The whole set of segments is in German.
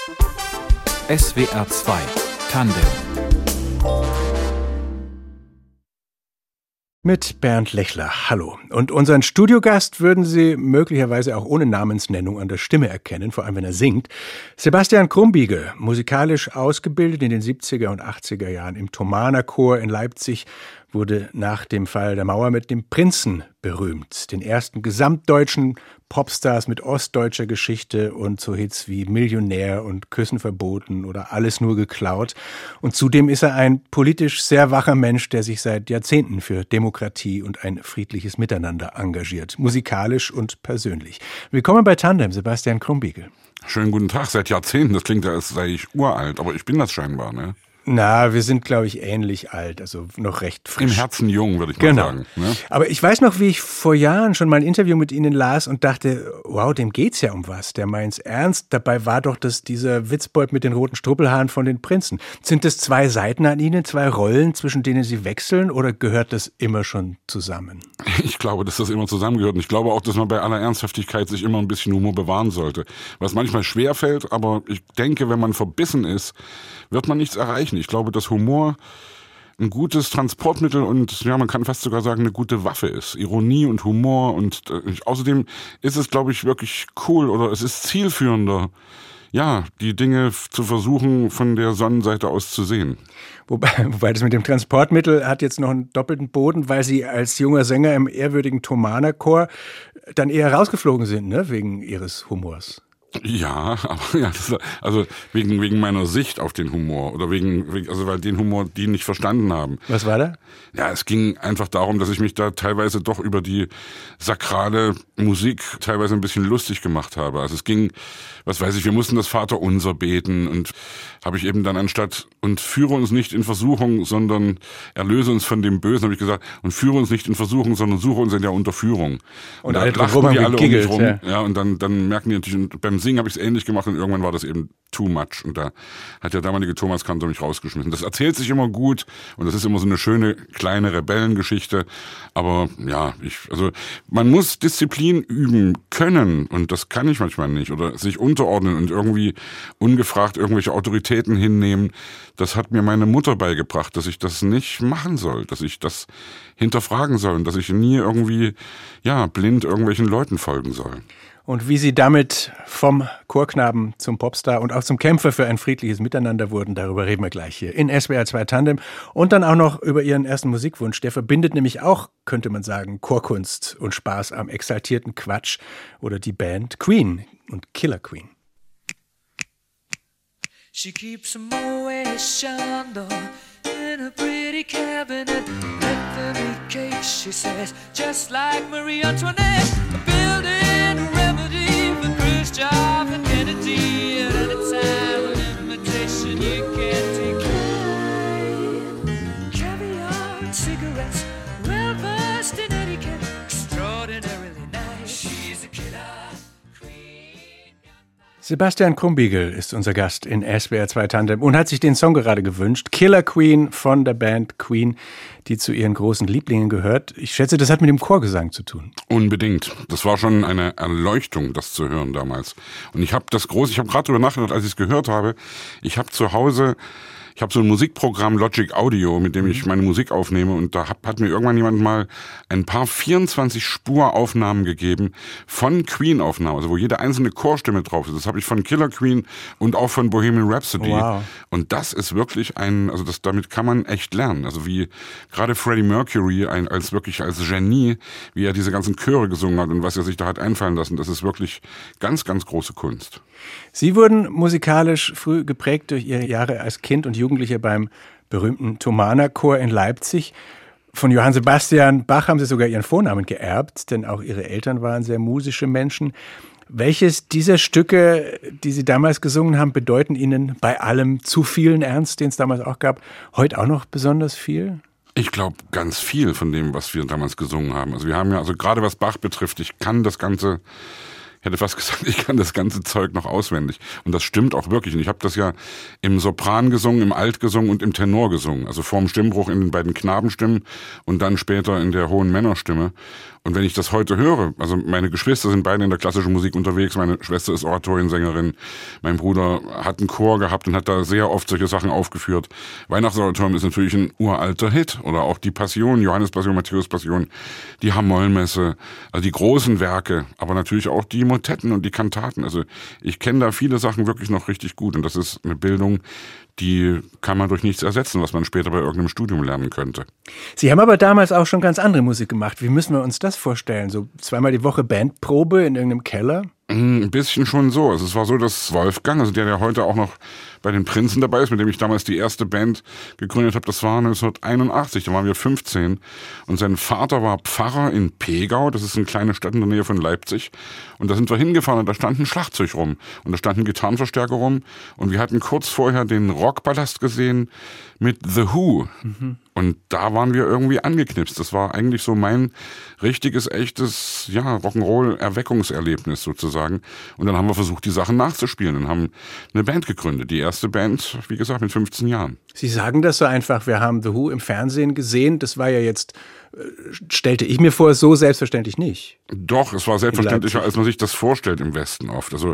SWR 2 Tandem mit Bernd Lechler. Hallo. Und unseren Studiogast würden Sie möglicherweise auch ohne Namensnennung an der Stimme erkennen, vor allem wenn er singt. Sebastian Krumbiegel, musikalisch ausgebildet in den 70er und 80er Jahren im Thomaner Chor in Leipzig, wurde nach dem Fall der Mauer mit dem Prinzen berühmt. Den ersten gesamtdeutschen Popstars mit ostdeutscher Geschichte und so Hits wie Millionär und Küssen verboten oder Alles nur geklaut. Und zudem ist er ein politisch sehr wacher Mensch, der sich seit Jahrzehnten für Demokratie und ein friedliches Miteinander engagiert. Musikalisch und persönlich. Willkommen bei Tandem, Sebastian Krumbiegel. Schönen guten Tag, seit Jahrzehnten. Das klingt ja, als sei ich uralt, aber ich bin das scheinbar, ne? Na, wir sind, glaube ich, ähnlich alt, also noch recht frisch. Im Herzen jung, würde ich mal sagen. Ne? Aber ich weiß noch, wie ich vor Jahren schon mal ein Interview mit Ihnen las und dachte, wow, dem geht's ja um was, der meint's ernst. Dabei war doch das dieser Witzbold mit den roten Struppelhaaren von den Prinzen. Sind das zwei Seiten an Ihnen, zwei Rollen, zwischen denen Sie wechseln, oder gehört das immer schon zusammen? Ich glaube, dass das immer zusammengehört. Und ich glaube auch, dass man bei aller Ernsthaftigkeit sich immer ein bisschen Humor bewahren sollte. Was manchmal schwer fällt, aber ich denke, wenn man verbissen ist, wird man nichts erreichen. Ich glaube, dass Humor ein gutes Transportmittel und ja, man kann fast sogar sagen, eine gute Waffe ist. Ironie und Humor und außerdem ist es, glaube ich, wirklich cool oder es ist zielführender, ja, die Dinge zu versuchen, von der Sonnenseite aus zu sehen. Wobei das mit dem Transportmittel hat jetzt noch einen doppelten Boden, weil Sie als junger Sänger im ehrwürdigen Thomaner Chor dann eher rausgeflogen sind, ne, wegen Ihres Humors. Ja, aber ja, also wegen meiner Sicht auf den Humor oder also weil den Humor die nicht verstanden haben. Was war da? Ja, es ging einfach darum, dass ich mich da teilweise doch über die sakrale Musik teilweise ein bisschen lustig gemacht habe. Also es ging, was weiß ich, wir mussten das Vaterunser beten und habe ich eben dann anstatt und führe uns nicht in Versuchung, sondern erlöse uns von dem Bösen, habe ich gesagt, und führe uns nicht in Versuchung, sondern suche uns in der Unterführung. Und da lachten die alle um mich rum. Ja, und dann merken die natürlich, und beim Singen habe ich es ähnlich gemacht und irgendwann war das eben too much. Und da hat der damalige Thomas Kantor mich rausgeschmissen. Das erzählt sich immer gut und das ist immer so eine schöne kleine Rebellengeschichte. Aber ja, also man muss Disziplin üben können und das kann ich manchmal nicht. Oder sich unterordnen und irgendwie ungefragt irgendwelche Autoritäten hinnehmen. Das hat mir meine Mutter beigebracht, dass ich das nicht machen soll, dass ich das hinterfragen soll und dass ich nie irgendwie ja blind irgendwelchen Leuten folgen soll. Und wie Sie damit vom Chorknaben zum Popstar und auch zum Kämpfer für ein friedliches Miteinander wurden, darüber reden wir gleich hier in SWR 2 Tandem. Und dann auch noch über Ihren ersten Musikwunsch. Der verbindet nämlich auch, könnte man sagen, Chorkunst und Spaß am exaltierten Quatsch oder die Band Queen und Killer Queen. She keeps a Moet Chandon in a pretty cabinet. Anthony cake, she says, just like Marie Antoinette. Building a remedy for Khrushchev and Kennedy. At any time, an imitation you can't decline. Caviar and cigarettes, well versed in etiquette, extraordinarily nice. She's a killer. Sebastian Krumbiegel ist unser Gast in SWR 2 Tandem und hat sich den Song gerade gewünscht. Killer Queen von der Band Queen, die zu ihren großen Lieblingen gehört. Ich schätze, das hat mit dem Chorgesang zu tun. Unbedingt. Das war schon eine Erleuchtung, das zu hören damals. Und ich habe gerade drüber nachgedacht, als ich es gehört habe. Ich habe zu Hause so ein Musikprogramm Logic Audio, mit dem ich meine Musik aufnehme und da hat mir irgendwann jemand mal ein paar 24-Spur-Aufnahmen gegeben von Queen-Aufnahmen, also wo jede einzelne Chorstimme drauf ist. Das habe ich von Killer Queen und auch von Bohemian Rhapsody. Wow. Und das ist wirklich damit kann man echt lernen. Also wie gerade Freddie Mercury als Genie, wie er diese ganzen Chöre gesungen hat und was er sich da hat einfallen lassen, das ist wirklich ganz, ganz große Kunst. Sie wurden musikalisch früh geprägt durch Ihre Jahre als Kind und Jugendlicher beim berühmten Thomaner Chor in Leipzig. Von Johann Sebastian Bach haben Sie sogar Ihren Vornamen geerbt, denn auch Ihre Eltern waren sehr musische Menschen. Welches dieser Stücke, die Sie damals gesungen haben, bedeuten Ihnen bei allem zu vielen Ernst, den es damals auch gab, heute auch noch besonders viel? Ich glaube, ganz viel von dem, was wir damals gesungen haben. Also wir haben ja, also gerade was Bach betrifft, ich kann das Ganze hätte fast gesagt, ich kann das ganze Zeug noch auswendig. Und das stimmt auch wirklich. Und ich habe das ja im Sopran gesungen, im Alt gesungen und im Tenor gesungen. Also vorm Stimmbruch in den beiden Knabenstimmen und dann später in der hohen Männerstimme. Und wenn ich das heute höre, also meine Geschwister sind beide in der klassischen Musik unterwegs, meine Schwester ist Oratoriensängerin, mein Bruder hat einen Chor gehabt und hat da sehr oft solche Sachen aufgeführt. Weihnachtsoratorium ist natürlich ein uralter Hit. Oder auch die Passion, Johannes Passion, Matthäus Passion, die Hamollmesse, also die großen Werke, aber natürlich auch die Motetten und die Kantaten. Also ich kenne da viele Sachen wirklich noch richtig gut und das ist eine Bildung, die kann man durch nichts ersetzen, was man später bei irgendeinem Studium lernen könnte. Sie haben aber damals auch schon ganz andere Musik gemacht. Wie müssen wir uns das vorstellen? So zweimal die Woche Bandprobe in irgendeinem Keller? Ein bisschen schon so. Also es war so, dass Wolfgang, also der heute auch noch bei den Prinzen dabei ist, mit dem ich damals die erste Band gegründet habe, das war 1981, da waren wir 15. Und sein Vater war Pfarrer in Pegau, das ist eine kleine Stadt in der Nähe von Leipzig. Und da sind wir hingefahren und da stand ein Schlagzeug rum. Und da stand ein Gitarrenverstärker rum. Und wir hatten kurz vorher den Rockpalast gesehen mit The Who. Und da waren wir irgendwie angeknipst. Das war eigentlich so mein richtiges, echtes, ja, Rock'n'Roll-Erweckungserlebnis sozusagen. Und dann haben wir versucht, die Sachen nachzuspielen und haben eine Band gegründet. Die erste Band, wie gesagt, mit 15 Jahren. Sie sagen das so einfach, wir haben The Who im Fernsehen gesehen. Das war ja jetzt, stellte ich mir vor, so selbstverständlich nicht. Doch, es war selbstverständlicher, als man sich das vorstellt im Westen oft. Also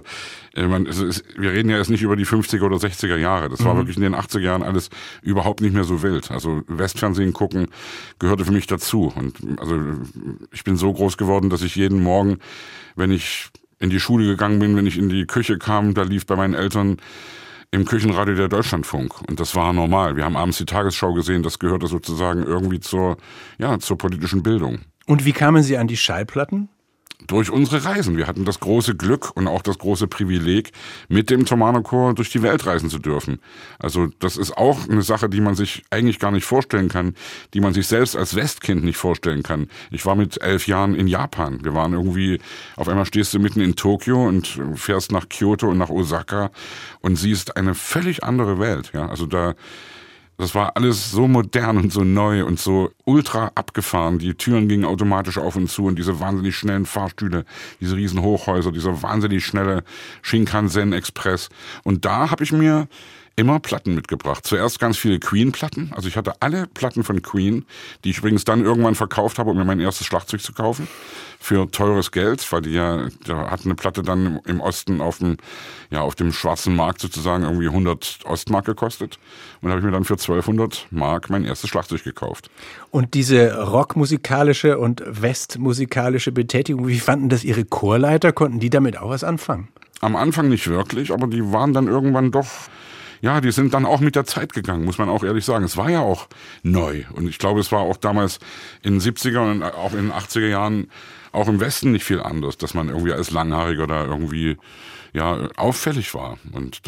wir reden ja jetzt nicht über die 50er oder 60er Jahre. Das war wirklich in den 80er Jahren alles überhaupt nicht mehr so wild. Also Westfernsehen gucken gehörte für mich dazu. Und also ich bin so groß geworden, dass ich jeden Morgen, wenn ich in die Schule gegangen bin, wenn ich in die Küche kam, da lief bei meinen Eltern im Küchenradio der Deutschlandfunk. Und das war normal. Wir haben abends die Tagesschau gesehen. Das gehörte sozusagen irgendwie zur politischen Bildung. Und wie kamen Sie an die Schallplatten? Durch unsere Reisen. Wir hatten das große Glück und auch das große Privileg, mit dem Thomanerchor durch die Welt reisen zu dürfen. Also das ist auch eine Sache, die man sich eigentlich gar nicht vorstellen kann, die man sich selbst als Westkind nicht vorstellen kann. Ich war mit 11 Jahren in Japan. Wir waren irgendwie, auf einmal stehst du mitten in Tokio und fährst nach Kyoto und nach Osaka und siehst eine völlig andere Welt. Ja, also das war alles so modern und so neu und so ultra abgefahren. Die Türen gingen automatisch auf und zu und diese wahnsinnig schnellen Fahrstühle, diese riesen Hochhäuser, dieser wahnsinnig schnelle Shinkansen-Express. Und da habe ich mir immer Platten mitgebracht. Zuerst ganz viele Queen-Platten. Also ich hatte alle Platten von Queen, die ich übrigens dann irgendwann verkauft habe, um mir mein erstes Schlagzeug zu kaufen. Für teures Geld, weil da hat eine Platte dann im Osten auf dem schwarzen Markt sozusagen irgendwie 100 Ostmark gekostet. Und da habe ich mir dann für 1200 Mark mein erstes Schlagzeug gekauft. Und diese rockmusikalische und westmusikalische Betätigung, wie fanden das Ihre Chorleiter? Konnten die damit auch was anfangen? Am Anfang nicht wirklich, aber die waren dann irgendwann doch... Ja, die sind dann auch mit der Zeit gegangen, muss man auch ehrlich sagen. Es war ja auch neu. Und ich glaube, es war auch damals in den 70er und auch in den 80er Jahren auch im Westen nicht viel anders, dass man irgendwie als Langhaariger da irgendwie auffällig war. Und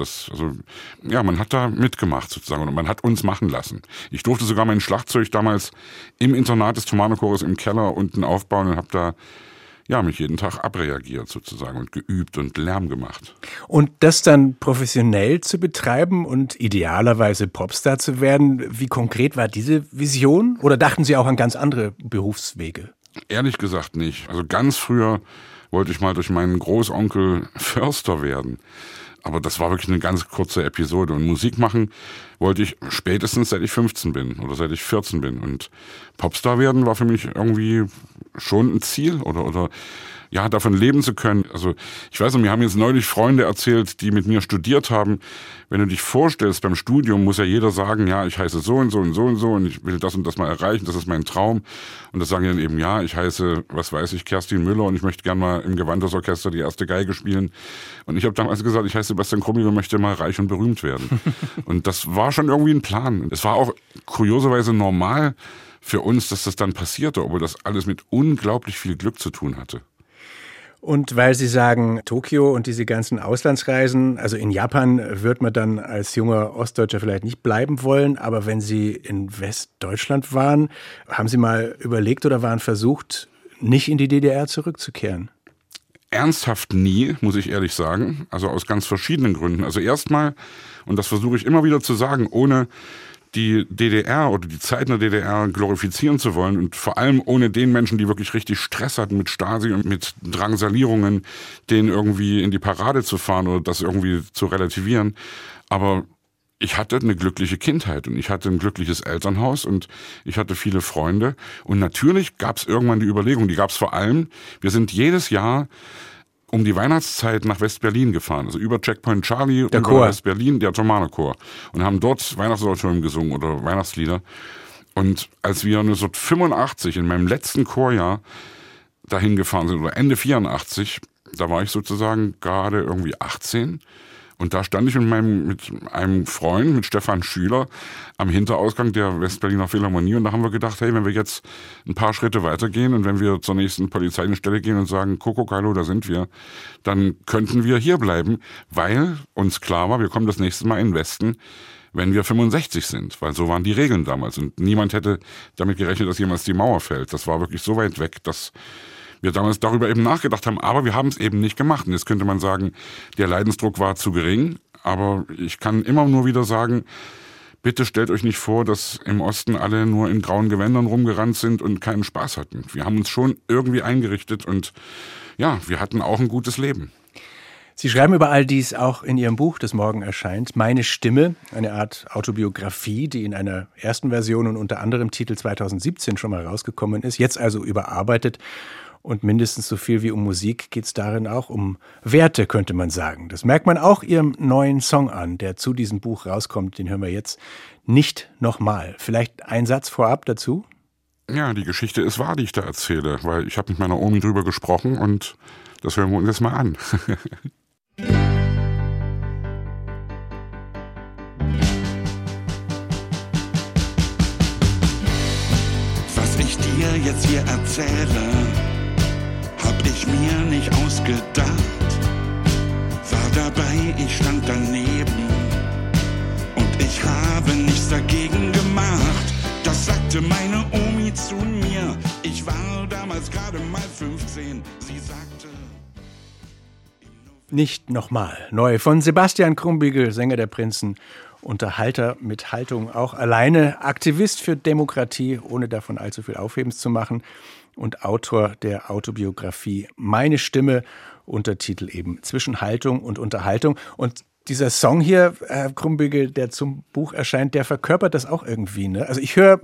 man hat da mitgemacht sozusagen und man hat uns machen lassen. Ich durfte sogar mein Schlagzeug damals im Internat des Thomanerchores im Keller unten aufbauen und habe da mich jeden Tag abreagiert sozusagen und geübt und Lärm gemacht. Und das dann professionell zu betreiben und idealerweise Popstar zu werden, wie konkret war diese Vision? Oder dachten Sie auch an ganz andere Berufswege? Ehrlich gesagt nicht. Also ganz früher wollte ich mal durch meinen Großonkel Förster werden. Aber das war wirklich eine ganz kurze Episode. Und Musik machen wollte ich spätestens, seit ich 15 bin oder seit ich 14 bin. Und Popstar werden war für mich irgendwie schon ein Ziel oder davon leben zu können. Also ich weiß noch, mir haben jetzt neulich Freunde erzählt, die mit mir studiert haben. Wenn du dich vorstellst, beim Studium muss ja jeder sagen, ja, ich heiße so und so und so und so und ich will das und das mal erreichen, das ist mein Traum. Und das sagen die dann eben, ja, ich heiße, was weiß ich, Kerstin Müller und ich möchte gerne mal im Gewandhausorchester die erste Geige spielen. Und ich habe damals gesagt, ich heiße Sebastian Krumbiegel und möchte mal reich und berühmt werden. Und das war schon irgendwie ein Plan. Es war auch kurioserweise normal für uns, dass das dann passierte, obwohl das alles mit unglaublich viel Glück zu tun hatte. Und weil Sie sagen, Tokio und diese ganzen Auslandsreisen, also in Japan wird man dann als junger Ostdeutscher vielleicht nicht bleiben wollen, aber wenn Sie in Westdeutschland waren, haben Sie mal überlegt oder waren versucht, nicht in die DDR zurückzukehren? Ernsthaft nie, muss ich ehrlich sagen, also aus ganz verschiedenen Gründen. Also erstmal, und das versuche ich immer wieder zu sagen, ohne die DDR oder die Zeit in der DDR glorifizieren zu wollen und vor allem ohne den Menschen, die wirklich richtig Stress hatten mit Stasi und mit Drangsalierungen, den irgendwie in die Parade zu fahren oder das irgendwie zu relativieren. Aber ich hatte eine glückliche Kindheit und ich hatte ein glückliches Elternhaus und ich hatte viele Freunde. Und natürlich gab es irgendwann die Überlegung, die gab es vor allem, wir sind jedes Jahr um die Weihnachtszeit nach West-Berlin gefahren, also über Checkpoint Charlie und über West-Berlin, der Thomanerchor, und haben dort Weihnachtsoratorien gesungen oder Weihnachtslieder. Und als wir 1985 in meinem letzten Chorjahr dahin gefahren sind, oder Ende 84, da war ich sozusagen gerade irgendwie 18. Und da stand ich mit einem Freund, mit Stefan Schüler, am Hinterausgang der Westberliner Philharmonie. Und da haben wir gedacht, hey, wenn wir jetzt ein paar Schritte weitergehen und wenn wir zur nächsten Polizeidienststelle gehen und sagen, Kuckuck, hallo, da sind wir, dann könnten wir hier bleiben, weil uns klar war, wir kommen das nächste Mal in den Westen, wenn wir 65 sind. Weil so waren die Regeln damals. Und niemand hätte damit gerechnet, dass jemals die Mauer fällt. Das war wirklich so weit weg, dass wir damals darüber eben nachgedacht haben, aber wir haben es eben nicht gemacht. Und jetzt könnte man sagen, der Leidensdruck war zu gering, aber ich kann immer nur wieder sagen, bitte stellt euch nicht vor, dass im Osten alle nur in grauen Gewändern rumgerannt sind und keinen Spaß hatten. Wir haben uns schon irgendwie eingerichtet und ja, wir hatten auch ein gutes Leben. Sie schreiben über all dies auch in Ihrem Buch, das morgen erscheint, Meine Stimme, eine Art Autobiografie, die in einer ersten Version und unter anderem Titel 2017 schon mal rausgekommen ist, jetzt also überarbeitet. Und mindestens so viel wie um Musik geht es darin auch um Werte, könnte man sagen. Das merkt man auch Ihrem neuen Song an, der zu diesem Buch rauskommt. Den hören wir jetzt. Nicht nochmal. Vielleicht ein Satz vorab dazu? Ja, die Geschichte ist wahr, die ich da erzähle, weil ich habe mit meiner Omi drüber gesprochen und das hören wir uns jetzt mal an. Was ich dir jetzt hier erzähle, hab ich mir nicht ausgedacht. War dabei, ich stand daneben und ich habe nichts dagegen gemacht. Das sagte meine Omi zu mir. Ich war damals gerade mal 15. Sie sagte... Nicht nochmal. Neu von Sebastian Krumbiegel, Sänger der Prinzen, Unterhalter mit Haltung, auch alleine, Aktivist für Demokratie, ohne davon allzu viel Aufhebens zu machen, und Autor der Autobiografie Meine Stimme, Untertitel eben Zwischen Haltung und Unterhaltung. Und dieser Song hier, Herr Krumbiegel, der zum Buch erscheint, der verkörpert das auch irgendwie, ne? Also ich höre,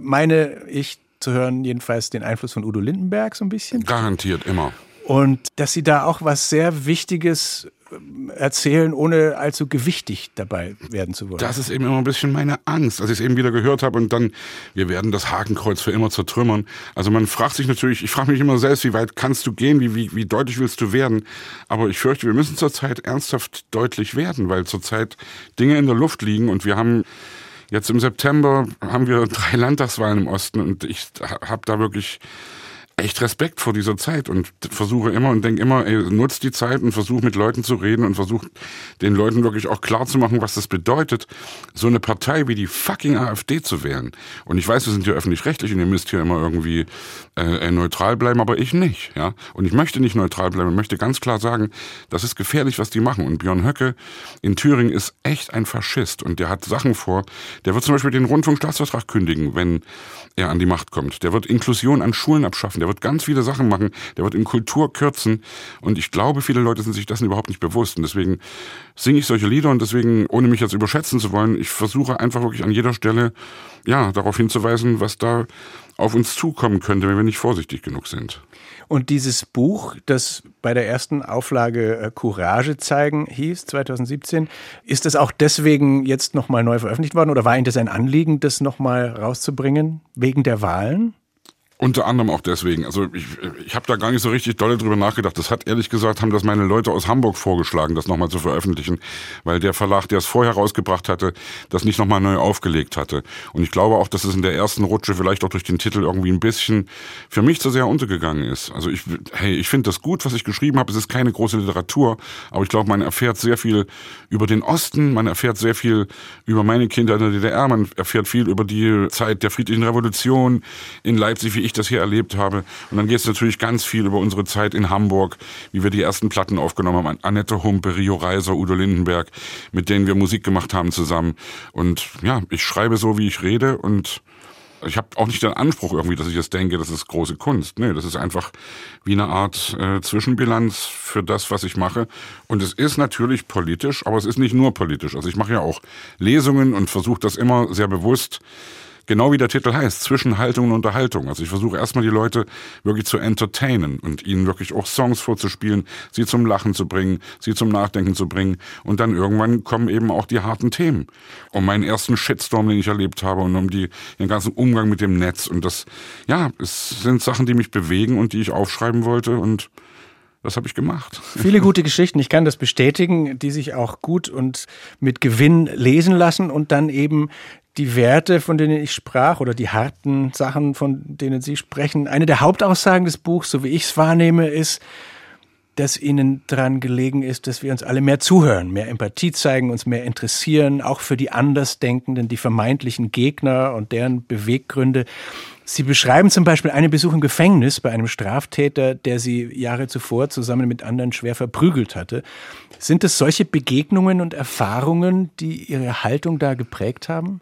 zu hören jedenfalls den Einfluss von Udo Lindenberg so ein bisschen. Garantiert, immer. Und dass Sie da auch was sehr Wichtiges erzählen, ohne allzu gewichtig dabei werden zu wollen. Das ist eben immer ein bisschen meine Angst, als ich es eben wieder gehört habe und dann, wir werden das Hakenkreuz für immer zertrümmern. Also man fragt sich natürlich, ich frage mich immer selbst, wie weit kannst du gehen, wie deutlich willst du werden? Aber ich fürchte, wir müssen zurzeit ernsthaft deutlich werden, weil zurzeit Dinge in der Luft liegen und wir haben jetzt im September haben wir 3 Landtagswahlen im Osten und ich habe da wirklich echt Respekt vor dieser Zeit und versuche immer und denke immer, nutzt die Zeit und versuche mit Leuten zu reden und versuche den Leuten wirklich auch klar zu machen, was das bedeutet, so eine Partei wie die fucking AfD zu wählen. Und ich weiß, wir sind hier öffentlich-rechtlich und ihr müsst hier immer irgendwie neutral bleiben, aber ich nicht. Ja? Und ich möchte nicht neutral bleiben, ich möchte ganz klar sagen, das ist gefährlich, was die machen. Und Björn Höcke in Thüringen ist echt ein Faschist und der hat Sachen vor. Der wird zum Beispiel den Rundfunkstaatsvertrag kündigen, wenn er an die Macht kommt. Der wird Inklusion an Schulen abschaffen. Der wird ganz viele Sachen machen. Der wird in Kultur kürzen. Und ich glaube, viele Leute sind sich dessen überhaupt nicht bewusst. Und deswegen singe ich solche Lieder und deswegen, ohne mich jetzt überschätzen zu wollen, ich versuche einfach wirklich an jeder Stelle, ja, darauf hinzuweisen, was da auf uns zukommen könnte, wenn wir nicht vorsichtig genug sind. Und dieses Buch, das bei der ersten Auflage Courage zeigen hieß, 2017, ist das auch deswegen jetzt nochmal neu veröffentlicht worden oder war Ihnen das ein Anliegen, das nochmal rauszubringen, wegen der Wahlen? Unter anderem auch deswegen. Also ich habe da gar nicht so richtig dolle drüber nachgedacht. Das hat ehrlich gesagt, haben das meine Leute aus Hamburg vorgeschlagen, das nochmal zu veröffentlichen, weil der Verlag, der es vorher rausgebracht hatte, das nicht nochmal neu aufgelegt hatte. Und ich glaube auch, dass es in der ersten Rutsche vielleicht auch durch den Titel irgendwie ein bisschen für mich zu sehr untergegangen ist. Also ich finde das gut, was ich geschrieben habe. Es ist keine große Literatur, aber ich glaube, man erfährt sehr viel über den Osten, man erfährt sehr viel über meine Kindheit in der DDR, man erfährt viel über die Zeit der friedlichen Revolution in Leipzig, wie ich das hier erlebt habe. Und dann geht es natürlich ganz viel über unsere Zeit in Hamburg, wie wir die ersten Platten aufgenommen haben. Annette Humpe, Rio Reiser, Udo Lindenberg, mit denen wir Musik gemacht haben zusammen. Und ja, ich schreibe so, wie ich rede, und ich habe auch nicht den Anspruch irgendwie, dass ich jetzt denke, das ist große Kunst. Nee, das ist einfach wie eine Art Zwischenbilanz für das, was ich mache. Und es ist natürlich politisch, aber es ist nicht nur politisch. Also ich mache ja auch Lesungen und versuche das immer sehr bewusst, genau wie der Titel heißt, zwischen Haltung und Unterhaltung. Also ich versuche erstmal die Leute wirklich zu entertainen und ihnen wirklich auch Songs vorzuspielen, sie zum Lachen zu bringen, sie zum Nachdenken zu bringen. Und dann irgendwann kommen eben auch die harten Themen. Um meinen ersten Shitstorm, den ich erlebt habe, und um den ganzen Umgang mit dem Netz. Und das, ja, es sind Sachen, die mich bewegen und die ich aufschreiben wollte, und das habe ich gemacht. Viele gute Geschichten, ich kann das bestätigen, die sich auch gut und mit Gewinn lesen lassen und dann eben die Werte, von denen ich sprach, oder die harten Sachen, von denen Sie sprechen. Eine der Hauptaussagen des Buchs, so wie ich es wahrnehme, ist, dass Ihnen daran gelegen ist, dass wir uns alle mehr zuhören, mehr Empathie zeigen, uns mehr interessieren, auch für die Andersdenkenden, die vermeintlichen Gegner und deren Beweggründe. Sie beschreiben zum Beispiel einen Besuch im Gefängnis bei einem Straftäter, der Sie Jahre zuvor zusammen mit anderen schwer verprügelt hatte. Sind es solche Begegnungen und Erfahrungen, die Ihre Haltung da geprägt haben?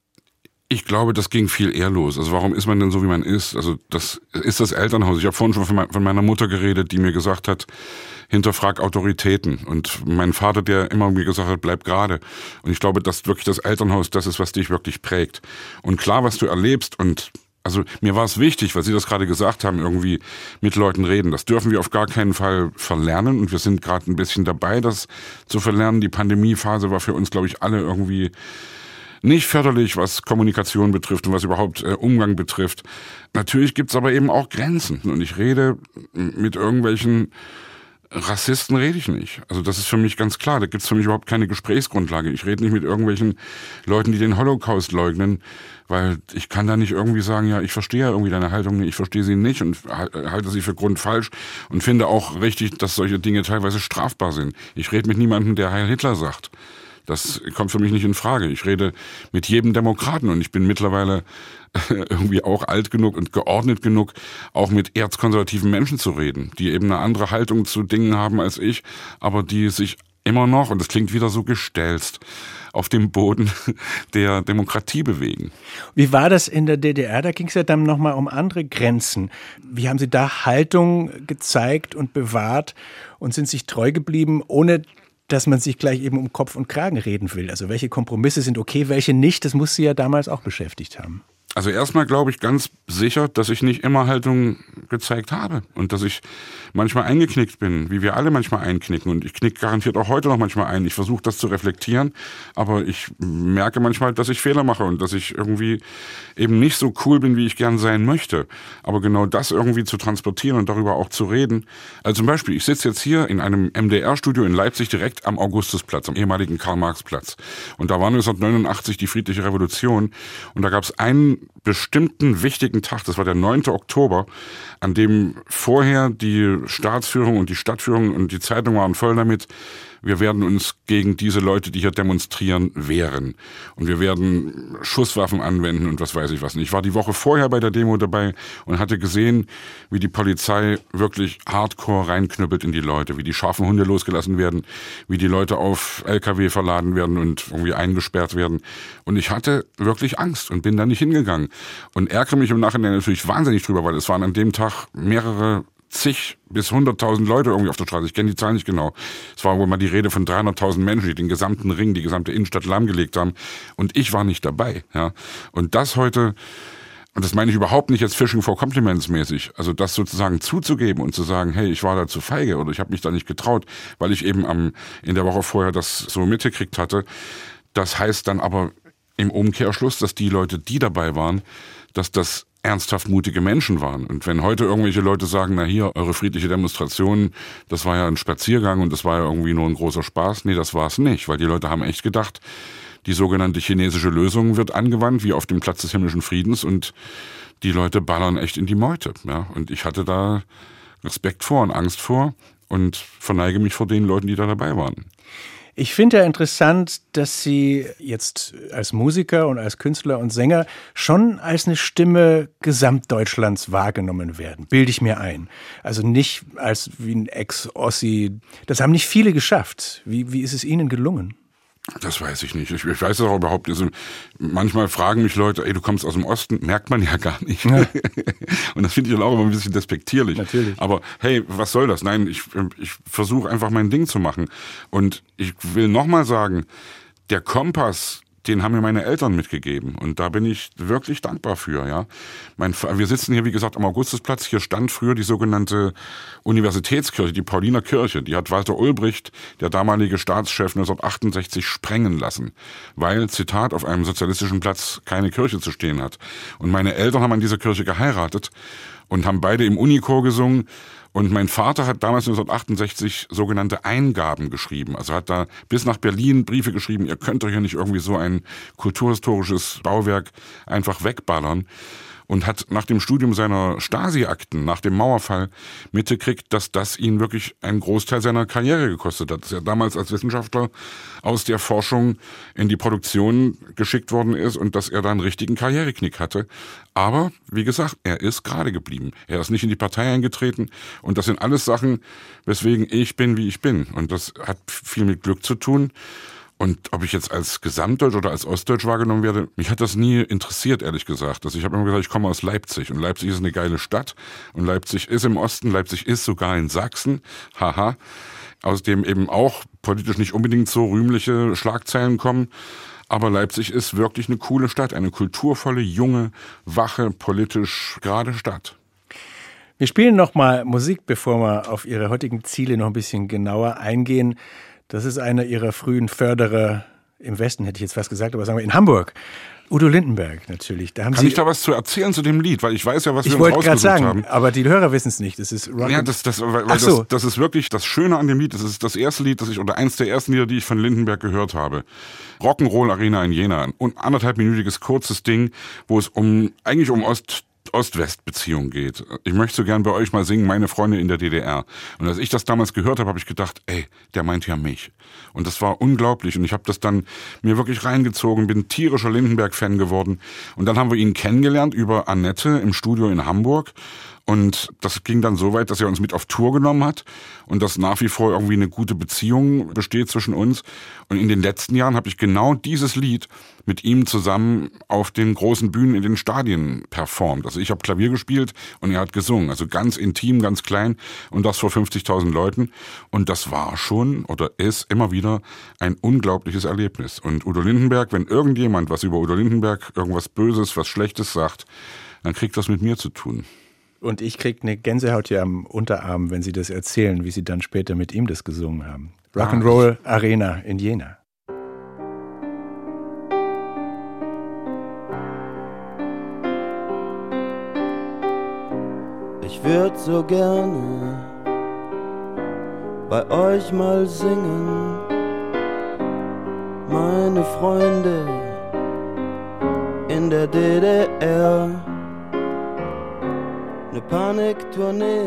Ich glaube, das ging viel eher los. Also warum ist man denn so, wie man ist? Also das ist das Elternhaus. Ich habe vorhin schon von meiner Mutter geredet, die mir gesagt hat, hinterfrag Autoritäten. Und mein Vater, der immer mir gesagt hat, bleib gerade. Und ich glaube, dass wirklich das Elternhaus das ist, was dich wirklich prägt. Und klar, was du erlebst, und also mir war es wichtig, weil Sie das gerade gesagt haben, irgendwie mit Leuten reden. Das dürfen wir auf gar keinen Fall verlernen. Und wir sind gerade ein bisschen dabei, das zu verlernen. Die Pandemiephase war für uns, glaube ich, alle irgendwie nicht förderlich, was Kommunikation betrifft und was überhaupt Umgang betrifft. Natürlich gibt's aber eben auch Grenzen. Und ich rede mit irgendwelchen Rassisten rede ich nicht. Also das ist für mich ganz klar. Da gibt's für mich überhaupt keine Gesprächsgrundlage. Ich rede nicht mit irgendwelchen Leuten, die den Holocaust leugnen, weil ich kann da nicht irgendwie sagen, ja, ich verstehe ja irgendwie deine Haltung nicht, ich verstehe sie nicht und halte sie für grundfalsch und finde auch richtig, dass solche Dinge teilweise strafbar sind. Ich rede mit niemandem, der Heil Hitler sagt. Das kommt für mich nicht in Frage. Ich rede mit jedem Demokraten, und ich bin mittlerweile irgendwie auch alt genug und geordnet genug, auch mit erzkonservativen Menschen zu reden, die eben eine andere Haltung zu Dingen haben als ich, aber die sich immer noch, und das klingt wieder so gestelzt, auf dem Boden der Demokratie bewegen. Wie war das in der DDR? Da ging es ja dann nochmal um andere Grenzen. Wie haben Sie da Haltung gezeigt und bewahrt und sind sich treu geblieben, ohne dass man sich gleich eben um Kopf und Kragen reden will? Also welche Kompromisse sind okay, welche nicht? Das muss Sie ja damals auch beschäftigt haben. Also erstmal glaube ich ganz sicher, dass ich nicht immer Haltung gezeigt habe und dass ich manchmal eingeknickt bin, wie wir alle manchmal einknicken, und ich knick garantiert auch heute noch manchmal ein. Ich versuche das zu reflektieren, aber ich merke manchmal, dass ich Fehler mache und dass ich irgendwie eben nicht so cool bin, wie ich gern sein möchte. Aber genau das irgendwie zu transportieren und darüber auch zu reden. Also zum Beispiel, ich sitze jetzt hier in einem MDR-Studio in Leipzig direkt am Augustusplatz, am ehemaligen Karl-Marx-Platz. Und da war 1989 die friedliche Revolution, und da gab es einen bestimmten wichtigen Tag, das war der 9. Oktober, an dem vorher die Staatsführung und die Stadtführung und die Zeitung waren voll damit, wir werden uns gegen diese Leute, die hier demonstrieren, wehren. Und wir werden Schusswaffen anwenden und was weiß ich was nicht. Ich war die Woche vorher bei der Demo dabei und hatte gesehen, wie die Polizei wirklich hardcore reinknüppelt in die Leute, wie die scharfen Hunde losgelassen werden, wie die Leute auf LKW verladen werden und irgendwie eingesperrt werden. Und ich hatte wirklich Angst und bin da nicht hingegangen. Und ärgere mich im Nachhinein natürlich wahnsinnig drüber, weil es waren an dem Tag mehrere zig bis 100.000 Leute irgendwie auf der Straße. Ich kenne die Zahl nicht genau. Es war wohl mal die Rede von 300.000 Menschen, die den gesamten Ring, die gesamte Innenstadt lahmgelegt haben. Und ich war nicht dabei. Ja. Und das heute, und das meine ich überhaupt nicht jetzt Fishing for Compliments mäßig, also das sozusagen zuzugeben und zu sagen, hey, ich war da zu feige oder ich habe mich da nicht getraut, weil ich eben in der Woche vorher das so mitgekriegt hatte. Das heißt dann aber im Umkehrschluss, dass die Leute, die dabei waren, dass das ernsthaft mutige Menschen waren. Und wenn heute irgendwelche Leute sagen, na hier, eure friedliche Demonstration, das war ja ein Spaziergang und das war ja irgendwie nur ein großer Spaß. Nee, das war es nicht, weil die Leute haben echt gedacht, die sogenannte chinesische Lösung wird angewandt, wie auf dem Platz des himmlischen Friedens, und die Leute ballern echt in die Meute. Ja? Und ich hatte da Respekt vor und Angst vor und verneige mich vor den Leuten, die da dabei waren. Ich finde ja interessant, dass Sie jetzt als Musiker und als Künstler und Sänger schon als eine Stimme Gesamtdeutschlands wahrgenommen werden, bilde ich mir ein. Also nicht als wie ein Ex-Ossi. Das haben nicht viele geschafft. Wie ist es Ihnen gelungen? Das weiß ich nicht. Ich weiß das auch überhaupt nicht. Also manchmal fragen mich Leute, ey, du kommst aus dem Osten, merkt man ja gar nicht. Ja. Und das finde ich dann auch immer ein bisschen despektierlich. Natürlich. Aber hey, was soll das? Nein, ich versuche einfach mein Ding zu machen. Und ich will nochmal sagen, der Kompass, den haben mir meine Eltern mitgegeben. Und da bin ich wirklich dankbar für, ja. Wir sitzen hier, wie gesagt, am Augustusplatz. Hier stand früher die sogenannte Universitätskirche, die Pauliner Kirche. Die hat Walter Ulbricht, der damalige Staatschef, 1968 sprengen lassen. Weil, Zitat, auf einem sozialistischen Platz keine Kirche zu stehen hat. Und meine Eltern haben an dieser Kirche geheiratet und haben beide im Unichor gesungen. Und mein Vater hat damals 1968 sogenannte Eingaben geschrieben. Also hat da bis nach Berlin Briefe geschrieben, ihr könnt doch hier nicht irgendwie so ein kulturhistorisches Bauwerk einfach wegballern. Und hat nach dem Studium seiner Stasi-Akten, nach dem Mauerfall, mitgekriegt, dass das ihn wirklich einen Großteil seiner Karriere gekostet hat. Dass er damals als Wissenschaftler aus der Forschung in die Produktion geschickt worden ist und dass er da einen richtigen Karriereknick hatte. Aber, wie gesagt, er ist gerade geblieben. Er ist nicht in die Partei eingetreten. Und das sind alles Sachen, weswegen ich bin, wie ich bin. Und das hat viel mit Glück zu tun. Und ob ich jetzt als Gesamtdeutsch oder als Ostdeutsch wahrgenommen werde, mich hat das nie interessiert, ehrlich gesagt. Also ich habe immer gesagt, ich komme aus Leipzig und Leipzig ist eine geile Stadt und Leipzig ist im Osten, Leipzig ist sogar in Sachsen, haha, aus dem eben auch politisch nicht unbedingt so rühmliche Schlagzeilen kommen. Aber Leipzig ist wirklich eine coole Stadt, eine kulturvolle, junge, wache, politisch gerade Stadt. Wir spielen nochmal Musik, bevor wir auf Ihre heutigen Ziele noch ein bisschen genauer eingehen. Das ist einer Ihrer frühen Förderer im Westen, hätte ich jetzt fast gesagt, aber sagen wir in Hamburg. Udo Lindenberg natürlich. Da haben Kann Sie, ich da was zu erzählen zu dem Lied? Weil ich weiß ja, was wir ich uns wollte gerade rausgesucht sagen, haben. aber die Hörer wissen es nicht. Das ist Rock. Ja, das ist wirklich das Schöne an dem Lied. Das ist das erste Lied, oder eins der ersten Lieder, die ich von Lindenberg gehört habe. Rock'n'Roll Arena in Jena. Ein 1,5-minütiges kurzes Ding, wo es eigentlich um Ost-West-Beziehung geht. Ich möchte so gern bei euch mal singen, meine Freunde in der DDR. Und als ich das damals gehört habe, habe ich gedacht, ey, der meint ja mich. Und das war unglaublich. Und ich habe das dann mir wirklich reingezogen, bin tierischer Lindenberg-Fan geworden. Und dann haben wir ihn kennengelernt über Annette im Studio in Hamburg. Und das ging dann so weit, dass er uns mit auf Tour genommen hat und dass nach wie vor irgendwie eine gute Beziehung besteht zwischen uns. Und in den letzten Jahren habe ich genau dieses Lied mit ihm zusammen auf den großen Bühnen in den Stadien performt. Also ich habe Klavier gespielt und er hat gesungen. Also ganz intim, ganz klein und das vor 50.000 Leuten. Und das war schon oder ist immer wieder ein unglaubliches Erlebnis. Und Udo Lindenberg, wenn irgendjemand was über Udo Lindenberg, irgendwas Böses, was Schlechtes sagt, dann kriegt das mit mir zu tun. Und ich kriege eine Gänsehaut hier am Unterarm, wenn Sie das erzählen, wie Sie dann später mit ihm das gesungen haben. Rock'n'Roll Arena in Jena. Ich würde so gerne bei euch mal singen, meine Freunde in der DDR. Eine Paniktournee,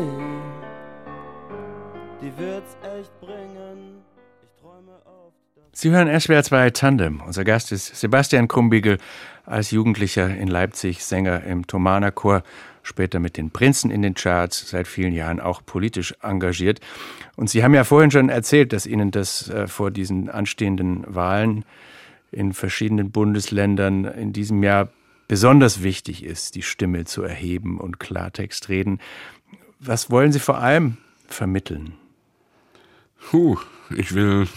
die wird's echt bringen. Ich träume oft. Sie hören SWR 2 Tandem. Unser Gast ist Sebastian Krumbiegel, als Jugendlicher in Leipzig, Sänger im Thomaner Chor, später mit den Prinzen in den Charts, seit vielen Jahren auch politisch engagiert. Und Sie haben ja vorhin schon erzählt, dass Ihnen das vor diesen anstehenden Wahlen in verschiedenen Bundesländern in diesem Jahr besonders wichtig ist, die Stimme zu erheben und Klartext reden. Was wollen Sie vor allem vermitteln? Es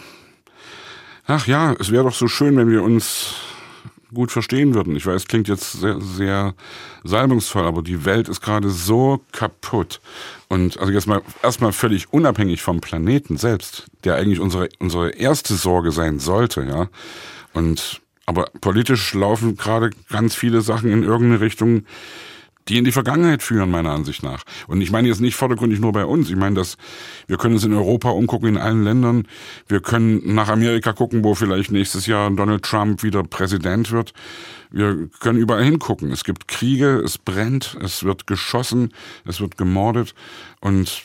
wäre doch so schön, wenn wir uns gut verstehen würden. Ich weiß, es klingt jetzt sehr, sehr salbungsvoll, aber die Welt ist gerade so kaputt. Und also jetzt mal erstmal völlig unabhängig vom Planeten selbst, der eigentlich unsere erste Sorge sein sollte, ja. Aber politisch laufen gerade ganz viele Sachen in irgendeine Richtung, die in die Vergangenheit führen, meiner Ansicht nach. Und ich meine jetzt nicht vordergründig nur bei uns. Ich meine, wir können uns in Europa umgucken, in allen Ländern. Wir können nach Amerika gucken, wo vielleicht nächstes Jahr Donald Trump wieder Präsident wird. Wir können überall hingucken. Es gibt Kriege, es brennt, es wird geschossen, es wird gemordet. Und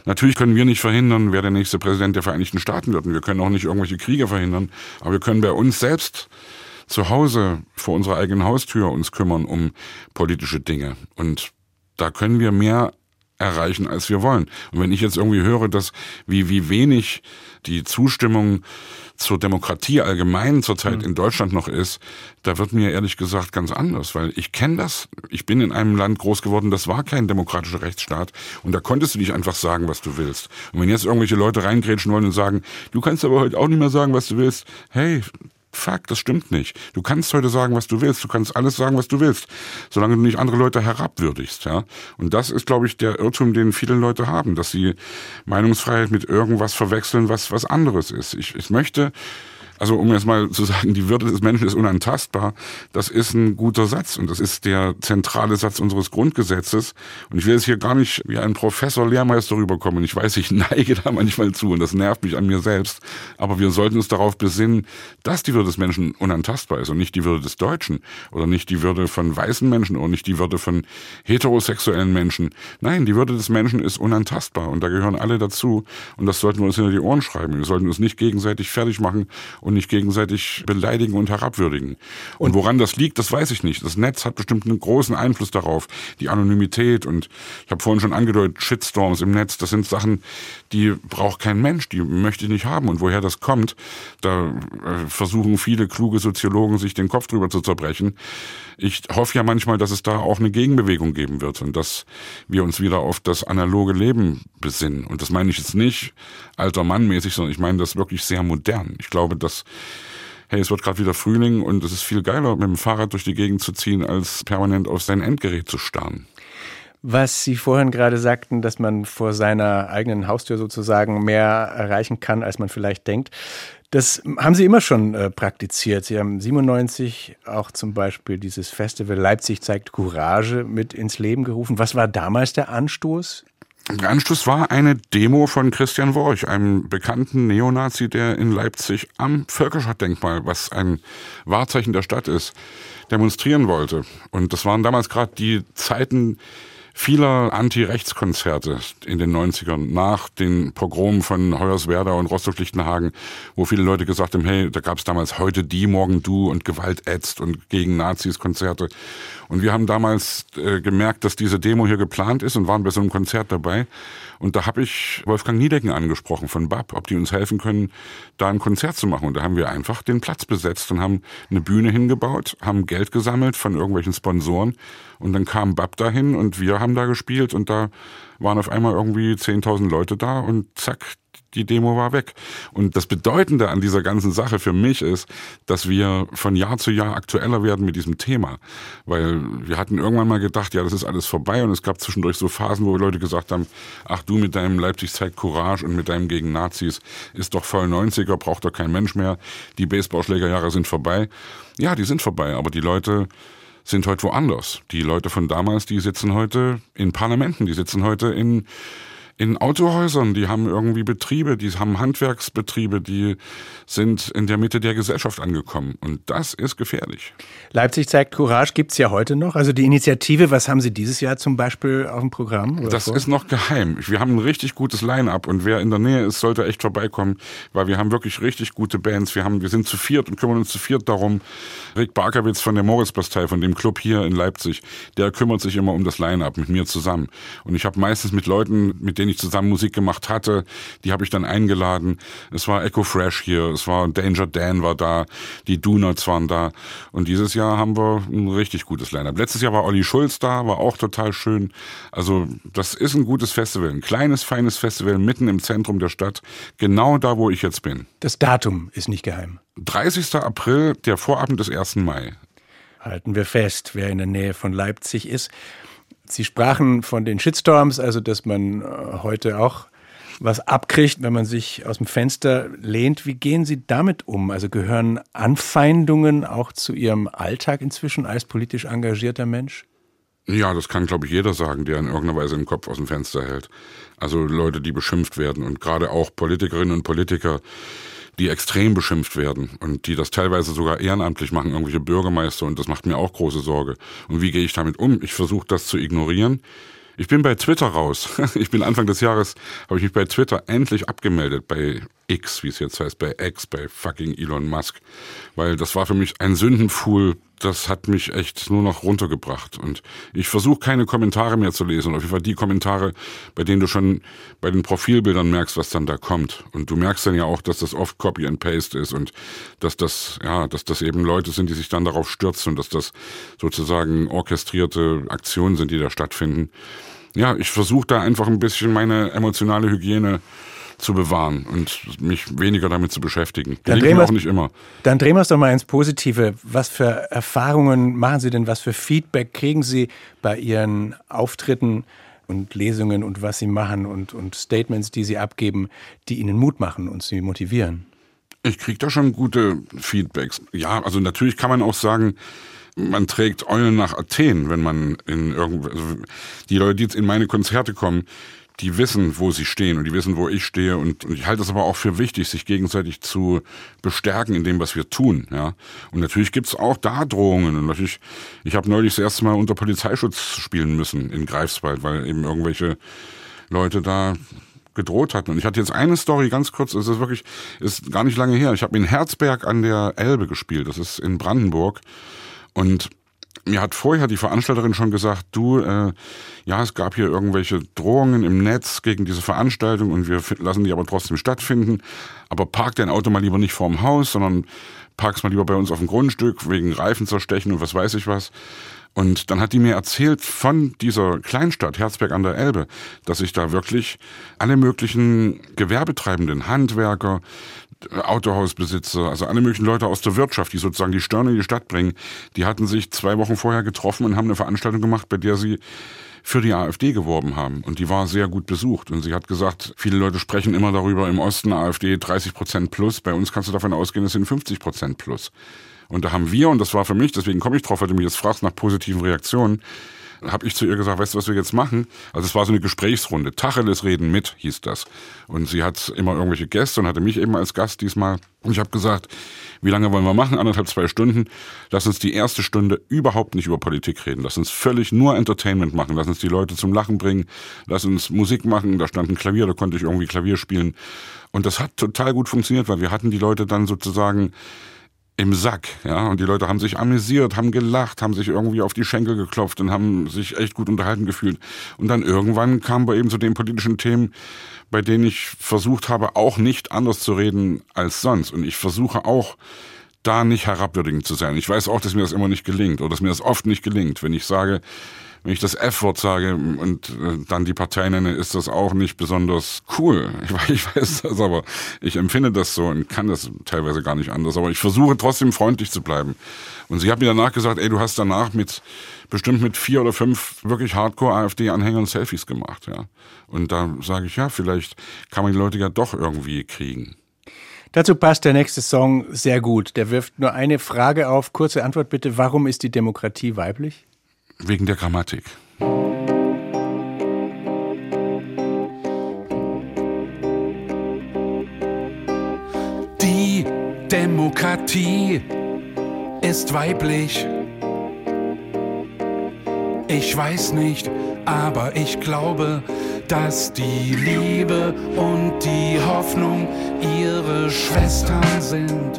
Natürlich können wir nicht verhindern, wer der nächste Präsident der Vereinigten Staaten wird. Und wir können auch nicht irgendwelche Kriege verhindern. Aber wir können bei uns selbst zu Hause vor unserer eigenen Haustür uns kümmern um politische Dinge. Und da können wir mehr erreichen, als wir wollen. Und wenn ich jetzt irgendwie höre, dass wie wenig die Zustimmung zur Demokratie allgemein zurzeit in Deutschland noch ist, da wird mir ehrlich gesagt ganz anders, weil ich kenne das. Ich bin in einem Land groß geworden, das war kein demokratischer Rechtsstaat und da konntest du nicht einfach sagen, was du willst. Und wenn jetzt irgendwelche Leute reingrätschen wollen und sagen, du kannst aber heute auch nicht mehr sagen, was du willst, hey, fuck, das stimmt nicht. Du kannst heute sagen, was du willst. Du kannst alles sagen, was du willst, solange du nicht andere Leute herabwürdigst. Ja? Und das ist, glaube ich, der Irrtum, den viele Leute haben, dass sie Meinungsfreiheit mit irgendwas verwechseln, was anderes ist. Ich möchte, also um jetzt mal zu sagen, die Würde des Menschen ist unantastbar, das ist ein guter Satz und das ist der zentrale Satz unseres Grundgesetzes. Und ich will jetzt hier gar nicht wie ein Professor, Lehrmeister rüberkommen. Und ich weiß, ich neige da manchmal zu und das nervt mich an mir selbst. Aber wir sollten uns darauf besinnen, dass die Würde des Menschen unantastbar ist und nicht die Würde des Deutschen oder nicht die Würde von weißen Menschen oder nicht die Würde von heterosexuellen Menschen. Nein, die Würde des Menschen ist unantastbar und da gehören alle dazu. Und das sollten wir uns hinter die Ohren schreiben. Wir sollten uns nicht gegenseitig fertig machen und nicht gegenseitig beleidigen und herabwürdigen. Und woran das liegt, das weiß ich nicht. Das Netz hat bestimmt einen großen Einfluss darauf. Die Anonymität und ich habe vorhin schon angedeutet, Shitstorms im Netz, das sind Sachen, die braucht kein Mensch, die möchte ich nicht haben. Und woher das kommt, da versuchen viele kluge Soziologen, sich den Kopf drüber zu zerbrechen. Ich hoffe ja manchmal, dass es da auch eine Gegenbewegung geben wird und dass wir uns wieder auf das analoge Leben besinnen. Und das meine ich jetzt nicht alter Mann mäßig, sondern ich meine das wirklich sehr modern. Ich glaube, dass es wird gerade wieder Frühling und es ist viel geiler, mit dem Fahrrad durch die Gegend zu ziehen, als permanent auf sein Endgerät zu starren. Was Sie vorhin gerade sagten, dass man vor seiner eigenen Haustür sozusagen mehr erreichen kann, als man vielleicht denkt, das haben Sie immer schon praktiziert. Sie haben 97 auch zum Beispiel dieses Festival Leipzig zeigt Courage mit ins Leben gerufen. Was war damals der Anstoß? Der Anstoß war eine Demo von Christian Worch, einem bekannten Neonazi, der in Leipzig am Völkerschlachtdenkmal, was ein Wahrzeichen der Stadt ist, demonstrieren wollte. Und das waren damals gerade die Zeiten vieler Anti-Rechts-Konzerte in den 90ern, nach den Pogromen von Hoyerswerda und Rostock-Lichtenhagen, wo viele Leute gesagt haben, hey, da gab es damals heute die, morgen du und Gewalt ätzt und gegen Nazis Konzerte. Und wir haben damals gemerkt, dass diese Demo hier geplant ist und waren bei so einem Konzert dabei. Und da habe ich Wolfgang Niedecken angesprochen von BAP, ob die uns helfen können, da ein Konzert zu machen. Und da haben wir einfach den Platz besetzt und haben eine Bühne hingebaut, haben Geld gesammelt von irgendwelchen Sponsoren. Und dann kam BAP dahin und wir haben da gespielt und da waren auf einmal irgendwie 10.000 Leute da und zack, die Demo war weg. Und das Bedeutende an dieser ganzen Sache für mich ist, dass wir von Jahr zu Jahr aktueller werden mit diesem Thema. Weil wir hatten irgendwann mal gedacht, ja, das ist alles vorbei. Und es gab zwischendurch so Phasen, wo Leute gesagt haben, ach du mit deinem Leipzig zeigt Courage und mit deinem gegen Nazis ist doch voll 90er, braucht doch kein Mensch mehr. Die Baseballschlägerjahre sind vorbei. Ja, die sind vorbei, aber die Leute sind heute woanders. Die Leute von damals, die sitzen heute in Parlamenten, die sitzen heute in Autohäusern, die haben irgendwie Betriebe, die haben Handwerksbetriebe, die sind in der Mitte der Gesellschaft angekommen. Und das ist gefährlich. Leipzig zeigt Courage gibt's ja heute noch. Also die Initiative, was haben Sie dieses Jahr zum Beispiel auf dem Programm? Das ist noch geheim. Wir haben ein richtig gutes Line-up und wer in der Nähe ist, sollte echt vorbeikommen, weil wir haben wirklich richtig gute Bands. Wir sind zu viert und kümmern uns zu viert darum. Rick Barkowitz von der Moritzbastei, von dem Club hier in Leipzig, der kümmert sich immer um das Line-up mit mir zusammen. Und ich habe meistens mit Leuten, mit denen ich zusammen Musik gemacht hatte, die habe ich dann eingeladen. Es war Echo Fresh hier, es war Danger Dan war da, die Donuts waren da. Und dieses Jahr haben wir ein richtig gutes Line-up. Letztes Jahr war Olli Schulz da, war auch total schön. Also das ist ein gutes Festival, ein kleines, feines Festival mitten im Zentrum der Stadt, genau da, wo ich jetzt bin. Das Datum ist nicht geheim. 30. April, der Vorabend des 1. Mai. Halten wir fest, wer in der Nähe von Leipzig ist. Sie sprachen von den Shitstorms, also dass man heute auch was abkriegt, wenn man sich aus dem Fenster lehnt. Wie gehen Sie damit um? Also gehören Anfeindungen auch zu Ihrem Alltag inzwischen als politisch engagierter Mensch? Ja, das kann, glaube ich, jeder sagen, der in irgendeiner Weise den Kopf aus dem Fenster hält. Also Leute, die beschimpft werden und gerade auch Politikerinnen und Politiker, die extrem beschimpft werden und die das teilweise sogar ehrenamtlich machen, irgendwelche Bürgermeister, und das macht mir auch große Sorge. Und wie gehe ich damit um? Ich versuche das zu ignorieren. Ich bin bei Twitter raus. Ich bin Anfang des Jahres, habe ich mich bei Twitter endlich abgemeldet, bei X, wie es jetzt heißt, bei X, bei fucking Elon Musk. Weil das war für mich ein Sündenpfuhl, das hat mich echt nur noch runtergebracht. Und ich versuche keine Kommentare mehr zu lesen. Und auf jeden Fall die Kommentare, bei denen du schon bei den Profilbildern merkst, was dann da kommt. Und du merkst dann ja auch, dass das oft Copy and Paste ist und dass das eben Leute sind, die sich dann darauf stürzen und dass das sozusagen orchestrierte Aktionen sind, die da stattfinden. Ja, ich versuche da einfach ein bisschen meine emotionale Hygiene zu bewahren und mich weniger damit zu beschäftigen. Dann drehen wir auch nicht immer. Dann drehen wir es doch mal ins Positive. Was für Erfahrungen machen Sie denn? Was für Feedback kriegen Sie bei Ihren Auftritten und Lesungen und was Sie machen und Statements, die Sie abgeben, die Ihnen Mut machen und Sie motivieren? Ich kriege da schon gute Feedbacks. Ja, also natürlich kann man auch sagen, man trägt Eulen nach Athen, wenn man die Leute, die jetzt in meine Konzerte kommen, die wissen, wo sie stehen und die wissen, wo ich stehe und ich halte es aber auch für wichtig, sich gegenseitig zu bestärken in dem, was wir tun, ja. Und natürlich gibt's auch da Drohungen und natürlich, ich habe neulich das erste Mal unter Polizeischutz spielen müssen in Greifswald, weil eben irgendwelche Leute da gedroht hatten. Und ich hatte jetzt eine Story, ganz kurz, ist gar nicht lange her. Ich habe in Herzberg an der Elbe gespielt, das ist in Brandenburg und mir hat vorher die Veranstalterin schon gesagt, es gab hier irgendwelche Drohungen im Netz gegen diese Veranstaltung und wir lassen die aber trotzdem stattfinden. Aber park dein Auto mal lieber nicht vorm Haus, sondern park's mal lieber bei uns auf dem Grundstück wegen Reifen zerstechen und was weiß ich was. Und dann hat die mir erzählt von dieser Kleinstadt Herzberg an der Elbe, dass sich da wirklich alle möglichen Gewerbetreibenden, Handwerker, Autohausbesitzer, also alle möglichen Leute aus der Wirtschaft, die sozusagen die Sterne in die Stadt bringen, die hatten sich 2 Wochen vorher getroffen und haben eine Veranstaltung gemacht, bei der sie für die AfD geworben haben. Und die war sehr gut besucht. Und sie hat gesagt, viele Leute sprechen immer darüber, im Osten AfD 30% plus, bei uns kannst du davon ausgehen, es sind 50% plus. Und da haben wir, und das war für mich, deswegen komme ich drauf, weil du mich jetzt fragst nach positiven Reaktionen, habe ich zu ihr gesagt, weißt du, was wir jetzt machen? Also es war so eine Gesprächsrunde. Tacheles reden mit, hieß das. Und sie hat immer irgendwelche Gäste und hatte mich eben als Gast diesmal. Und ich habe gesagt, wie lange wollen wir machen? 1,5, 2 Stunden. Lass uns die erste Stunde überhaupt nicht über Politik reden. Lass uns völlig nur Entertainment machen. Lass uns die Leute zum Lachen bringen. Lass uns Musik machen. Da stand ein Klavier, da konnte ich irgendwie Klavier spielen. Und das hat total gut funktioniert, weil wir hatten die Leute dann sozusagen im Sack, ja, und die Leute haben sich amüsiert, haben gelacht, haben sich irgendwie auf die Schenkel geklopft und haben sich echt gut unterhalten gefühlt. Und dann irgendwann kamen wir eben zu den politischen Themen, bei denen ich versucht habe, auch nicht anders zu reden als sonst. Und ich versuche auch, da nicht herabwürdigend zu sein. Ich weiß auch, dass mir das immer nicht gelingt oder dass mir das oft nicht gelingt. Wenn ich das F-Wort sage und dann die Partei nenne, ist das auch nicht besonders cool. Ich weiß das, aber ich empfinde das so und kann das teilweise gar nicht anders. Aber ich versuche trotzdem freundlich zu bleiben. Und sie hat mir danach gesagt, du hast danach bestimmt mit 4 oder 5 wirklich Hardcore-AfD-Anhängern Selfies gemacht. Ja. Und da sage ich, ja, vielleicht kann man die Leute ja doch irgendwie kriegen. Dazu passt der nächste Song sehr gut. Der wirft nur eine Frage auf. Kurze Antwort bitte. Warum ist die Demokratie weiblich? Wegen der Grammatik. Die Demokratie ist weiblich. Ich weiß nicht, aber ich glaube, dass die Liebe und die Hoffnung ihre Schwestern sind.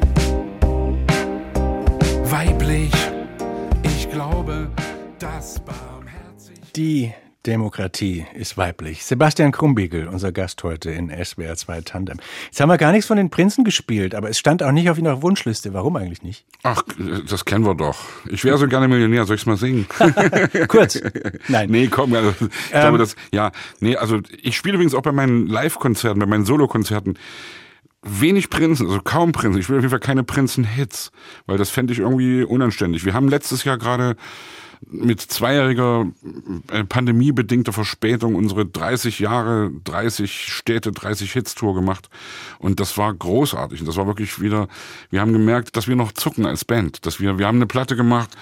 Weiblich, ich glaube, das barmherzig. Die Demokratie ist weiblich. Sebastian Krumbiegel, unser Gast heute in SWR 2 Tandem. Jetzt haben wir gar nichts von den Prinzen gespielt, aber es stand auch nicht auf Ihrer Wunschliste. Warum eigentlich nicht? Ach, das kennen wir doch. Ich wäre so gerne Millionär. Soll ich's mal singen? Kurz. Nein. Nee, komm. Also, ich glaube, also ich spiele übrigens auch bei meinen Live-Konzerten, bei meinen Solo-Konzerten wenig Prinzen, also kaum Prinzen. Ich will auf jeden Fall keine Prinzen-Hits, weil das fände ich irgendwie unanständig. Wir haben letztes Jahr gerade mit 2-jähriger pandemiebedingter Verspätung unsere 30 Jahre, 30 Städte, 30 Hits-Tour gemacht. Und das war großartig. Und das war wirklich wieder, wir haben gemerkt, dass wir noch zucken als Band. Wir haben eine Platte gemacht,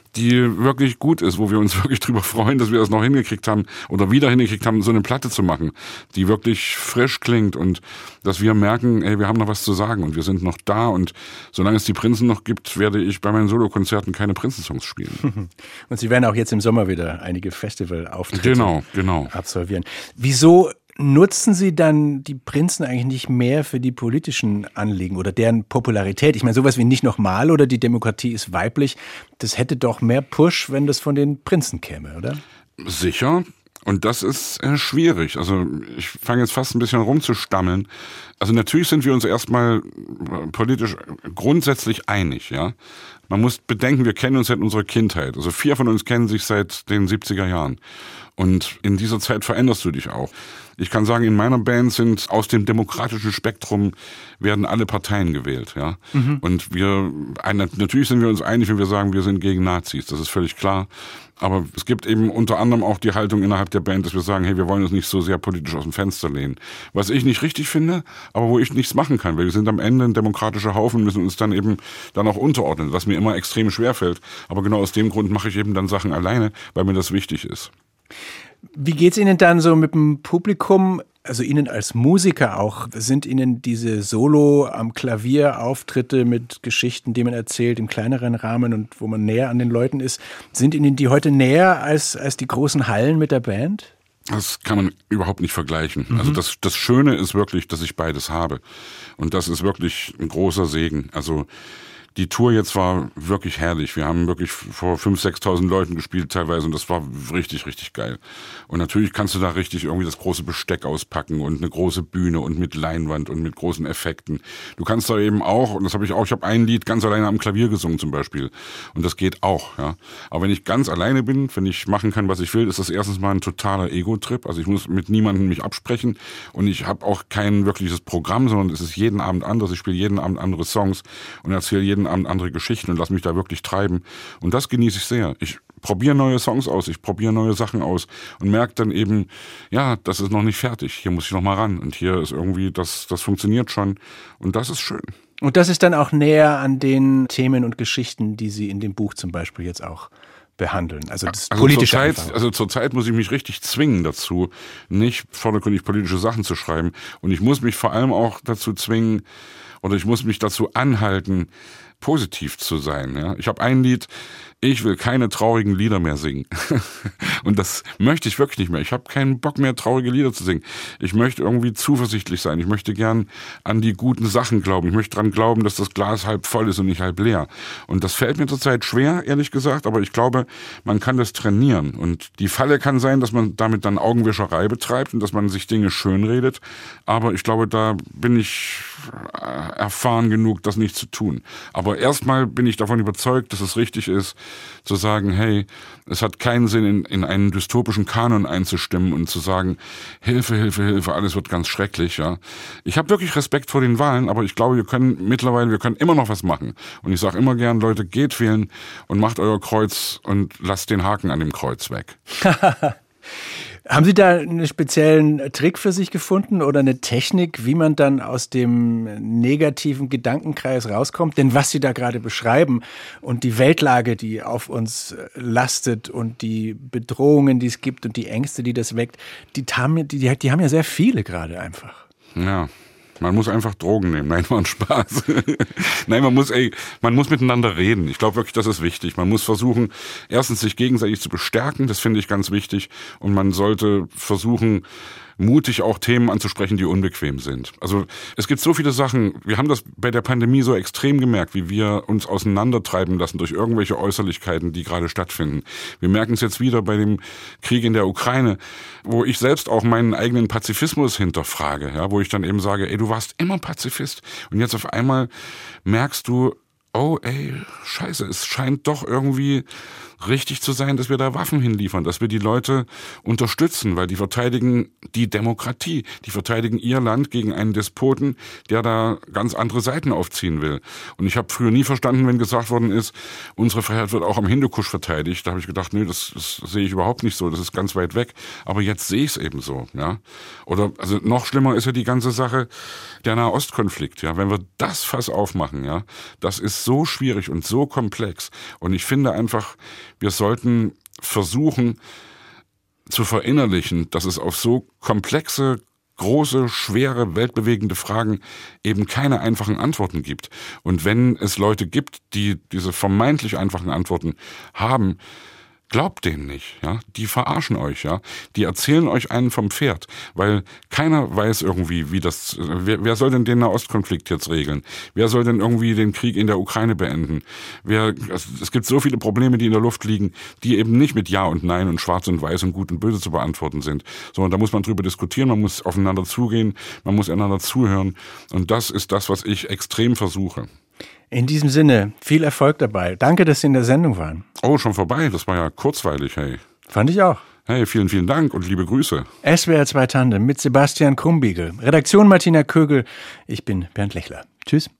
die wirklich gut ist, wo wir uns wirklich drüber freuen, dass wir das noch hingekriegt haben oder wieder hingekriegt haben, so eine Platte zu machen, die wirklich frisch klingt und dass wir merken, ey, wir haben noch was zu sagen und wir sind noch da und solange es die Prinzen noch gibt, werde ich bei meinen Solokonzerten keine Prinzen-Songs spielen. Und Sie werden auch jetzt im Sommer wieder einige Festivalauftritte genau. absolvieren. Wieso nutzen Sie dann die Prinzen eigentlich nicht mehr für die politischen Anliegen oder deren Popularität? Ich meine, sowas wie Nicht nochmal oder Die Demokratie ist weiblich, das hätte doch mehr Push, wenn das von den Prinzen käme, oder? Sicher. Und das ist schwierig. Also ich fange jetzt fast ein bisschen rumzustammeln. Also natürlich sind wir uns erstmal politisch grundsätzlich einig, ja. Man muss bedenken, wir kennen uns seit unserer Kindheit. Also 4 von uns kennen sich seit den 70er Jahren. Und in dieser Zeit veränderst du dich auch. Ich kann sagen, in meiner Band sind aus dem demokratischen Spektrum werden alle Parteien gewählt, ja. Und natürlich sind wir uns einig, wenn wir sagen, wir sind gegen Nazis. Das ist völlig klar. Aber es gibt eben unter anderem auch die Haltung innerhalb der Band, dass wir sagen, hey, wir wollen uns nicht so sehr politisch aus dem Fenster lehnen. Was ich nicht richtig finde, aber wo ich nichts machen kann, weil wir sind am Ende ein demokratischer Haufen, müssen uns dann eben dann auch unterordnen, was mir immer extrem schwerfällt. Aber genau aus dem Grund mache ich eben dann Sachen alleine, weil mir das wichtig ist. Wie geht's Ihnen dann so mit dem Publikum, also Ihnen als Musiker auch? Sind Ihnen diese Solo am Klavier Auftritte mit Geschichten, die man erzählt, im kleineren Rahmen und wo man näher an den Leuten ist, sind Ihnen die heute näher als die großen Hallen mit der Band? Das kann man überhaupt nicht vergleichen. Also das Schöne ist wirklich, dass ich beides habe. Und das ist wirklich ein großer Segen. Also die Tour jetzt war wirklich herrlich. Wir haben wirklich vor 5.000, 6.000 Leuten gespielt teilweise und das war richtig, richtig geil. Und natürlich kannst du da richtig irgendwie das große Besteck auspacken und eine große Bühne und mit Leinwand und mit großen Effekten. Du kannst da eben auch, und das habe ich auch, ich habe ein Lied ganz alleine am Klavier gesungen zum Beispiel. Und das geht auch, ja. Aber wenn ich ganz alleine bin, wenn ich machen kann, was ich will, ist das erstens mal ein totaler Ego-Trip. Also ich muss mit niemandem mich absprechen und ich habe auch kein wirkliches Programm, sondern es ist jeden Abend anders. Ich spiele jeden Abend andere Songs und erzähle jeden Abend andere Geschichten und lass mich da wirklich treiben. Und das genieße ich sehr. Ich probiere neue Songs aus, ich probiere neue Sachen aus und merke dann eben, ja, das ist noch nicht fertig. Hier muss ich noch mal ran. Und hier ist irgendwie, das funktioniert schon. Und das ist schön. Und das ist dann auch näher an den Themen und Geschichten, die Sie in dem Buch zum Beispiel jetzt auch behandeln. Also das politische zurzeit muss ich mich richtig zwingen dazu, nicht vordergründig politische Sachen zu schreiben. Und ich muss mich vor allem auch dazu zwingen, oder ich muss mich dazu anhalten, positiv zu sein. Ja? Ich habe ein Lied, ich will keine traurigen Lieder mehr singen. Und das möchte ich wirklich nicht mehr. Ich habe keinen Bock mehr, traurige Lieder zu singen. Ich möchte irgendwie zuversichtlich sein. Ich möchte gern an die guten Sachen glauben. Ich möchte dran glauben, dass das Glas halb voll ist und nicht halb leer. Und das fällt mir zurzeit schwer, ehrlich gesagt. Aber ich glaube, man kann das trainieren. Und die Falle kann sein, dass man damit dann Augenwischerei betreibt und dass man sich Dinge schönredet. Aber ich glaube, da bin ich erfahren genug, das nicht zu tun. Aber erstmal bin ich davon überzeugt, dass es richtig ist, zu sagen, hey, es hat keinen Sinn, in einen dystopischen Kanon einzustimmen und zu sagen, Hilfe, Hilfe, Hilfe, alles wird ganz schrecklich. Ja. Ich habe wirklich Respekt vor den Wahlen, aber ich glaube, wir können immer noch was machen. Und ich sage immer gern, Leute, geht wählen und macht euer Kreuz und lasst den Haken an dem Kreuz weg. Haben Sie da einen speziellen Trick für sich gefunden oder eine Technik, wie man dann aus dem negativen Gedankenkreis rauskommt? Denn was Sie da gerade beschreiben und die Weltlage, die auf uns lastet und die Bedrohungen, die es gibt und die Ängste, die das weckt, die haben ja sehr viele gerade einfach. Ja. Man muss einfach Drogen nehmen. Nein, war ein Spaß. Nein, man muss miteinander reden. Ich glaube wirklich, das ist wichtig. Man muss versuchen, erstens sich gegenseitig zu bestärken. Das finde ich ganz wichtig. Und man sollte versuchen, mutig auch Themen anzusprechen, die unbequem sind. Also es gibt so viele Sachen, wir haben das bei der Pandemie so extrem gemerkt, wie wir uns auseinandertreiben lassen durch irgendwelche Äußerlichkeiten, die gerade stattfinden. Wir merken es jetzt wieder bei dem Krieg in der Ukraine, wo ich selbst auch meinen eigenen Pazifismus hinterfrage, ja, wo ich dann eben sage, ey, du warst immer Pazifist und jetzt auf einmal merkst du, oh ey, scheiße, es scheint doch irgendwie richtig zu sein, dass wir da Waffen hinliefern, dass wir die Leute unterstützen, weil die verteidigen die Demokratie, die verteidigen ihr Land gegen einen Despoten, der da ganz andere Seiten aufziehen will. Und ich habe früher nie verstanden, wenn gesagt worden ist, unsere Freiheit wird auch am Hindukusch verteidigt. Da habe ich gedacht, nee, das sehe ich überhaupt nicht so, das ist ganz weit weg. Aber jetzt sehe ich es eben so. Ja? Oder also noch schlimmer ist ja die ganze Sache der Nahostkonflikt. Ja? Wenn wir das Fass aufmachen, ja, das ist so schwierig und so komplex. Und ich finde einfach, wir sollten versuchen zu verinnerlichen, dass es auf so komplexe, große, schwere, weltbewegende Fragen eben keine einfachen Antworten gibt. Und wenn es Leute gibt, die diese vermeintlich einfachen Antworten haben, glaubt denen nicht, ja. Die verarschen euch, ja. Die erzählen euch einen vom Pferd, weil keiner weiß irgendwie, wie das, wer soll denn den Nahostkonflikt jetzt regeln? Wer soll denn irgendwie den Krieg in der Ukraine beenden? Es gibt so viele Probleme, die in der Luft liegen, die eben nicht mit Ja und Nein und Schwarz und Weiß und Gut und Böse zu beantworten sind, sondern da muss man drüber diskutieren, man muss aufeinander zugehen, man muss einander zuhören und das ist das, was ich extrem versuche. In diesem Sinne, viel Erfolg dabei. Danke, dass Sie in der Sendung waren. Oh, schon vorbei. Das war ja kurzweilig, hey. Fand ich auch. Hey, vielen, vielen Dank und liebe Grüße. SWR 2 Tandem mit Sebastian Krumbiegel. Redaktion Martina Kögel. Ich bin Bernd Lechler. Tschüss.